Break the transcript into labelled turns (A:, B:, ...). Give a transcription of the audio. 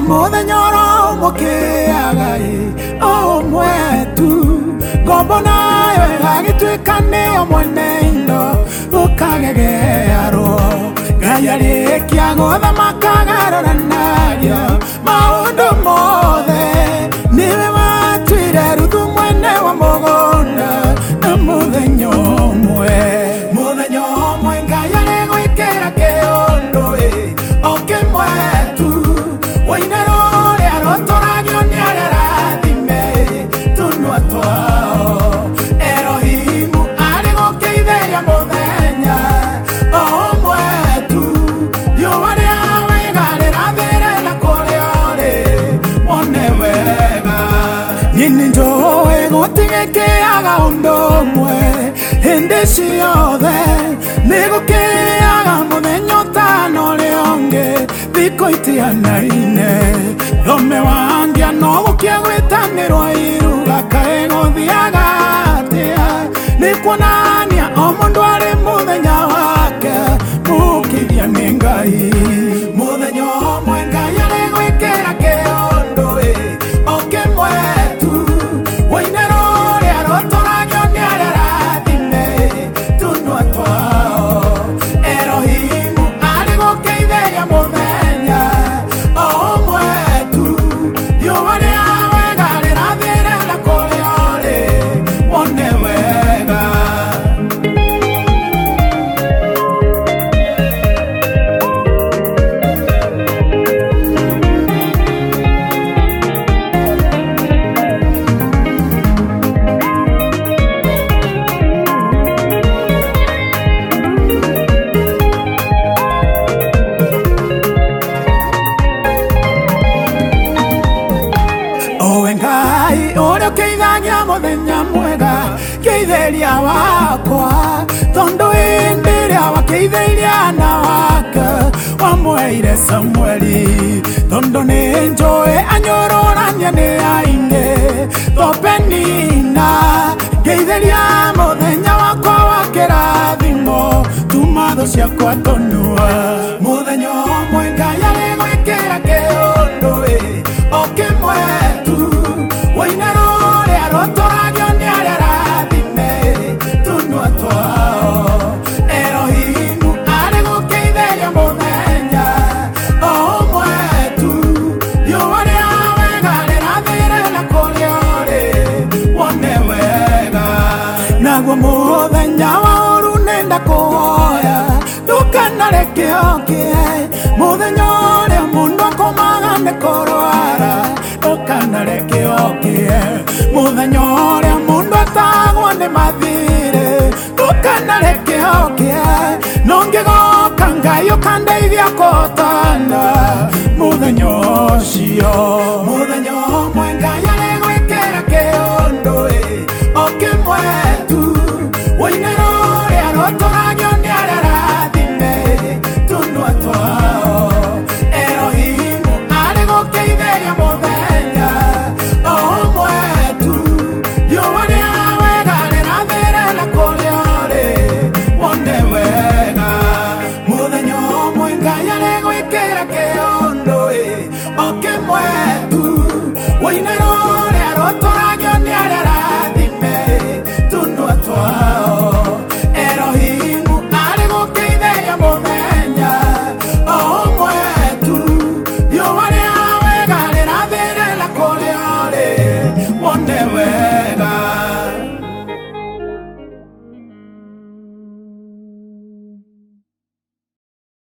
A: muthenya ũmũkĩagai o mwetu ngombo nayo ĩgagĩtuĩka nĩyo mwene indo gũkagegearwo Ngai arĩkia gũthamaka agarũranagia maũndũ mothe niwe watuire Ruthu mwene wa mũgũnda na mũthenya ũmwe Ngai arĩgwĩkĩra kĩũndũ o kĩmwe tu woine rũrĩa rũtũragio nĩ arĩa rathime tũnua twao Erohimu arĩgũkĩithĩria mũthenya o ũmwe tu riũa rĩa wega rĩrathĩre na kũrĩa ũrĩ wone wega niĩ nĩnjũĩ gũtigĩkĩaga ũndũ ũmwe hĩndĩ ciothe nĩgũkĩaga mũthenya ũtana ũrĩa ũngĩ thikũ itianaine thome wangĩa no gũkĩa gwĩtanĩrwo iruga kaĩ gũthiaga atĩa nĩ kuonania o mũndũ arĩ mũthenya wake mũkithia nĩ Ngai mũthenya ũmwe Ngai arĩgwĩkĩra kĩũndũ o kĩmwe tu woine rũrĩa rũtũragio nĩ arĩa rathime tũnua twao Erohimu arĩgũkĩithĩria mũthenya o ũmwe tu riũa rĩa wega rĩrathĩre na kũrĩa ũrĩ wone wega Owe Ngai ũrĩa ũkĩithagia mũthenya mwega kĩithĩria wakwa tondũ hĩndĩ ĩrĩa wakĩithĩria ana wake wamweire Samweli tondũ nĩnjũĩ anyũrũrania nĩ aingĩ to Penina ngĩithĩria mũthenya wakwa wa kĩrathimo tuma thũ ciakwa tũnua mũthenya ũmwe Ngai arĩgwĩkĩra kĩũndũ o kĩmwe tu woine rũrĩa rũtũragio nĩ arĩa rathime tũnua twao Erohimu arĩgũkĩithĩria mũthenya o ũmwe tu riũa rĩa wega rĩrathĩre na kũrĩa ũrĩ wone wega naguo mũthenya wa ũru nĩnda kũhoya ndũkanareke okie mũthenya ũrĩa mũndũ akomaga nĩ kũrwara ndũkanareke okie mũthenya ũrĩa mũndũ atagwo nĩ mathirĩ ndũkanareke okie no ngĩgoka Ngai ũkandeithia kũhotana mũthenya ũcio mũthenya ũmwe Ngai arĩgwĩkĩra kĩũndũ o kĩmwe tu woine rũrĩa rũtũragio nĩ arĩa rathime tũnua twao Erohimu arĩgũkĩithĩria mũthenya o ũmwe tu riũa rĩa wega rĩrathĩre na kũrĩa ũrĩ wone wega mũthenya ũmwe Ngai arĩgwĩkĩra kĩũndũ o kĩmwe tu woine rũrĩa rũtũragio nĩ arĩa rathime tũnua twao Erohimu arĩgũkĩithĩria mũthenya o ũmwe tu riũa rĩa wega rĩrathĩre na kũrĩa ũrĩ wone wega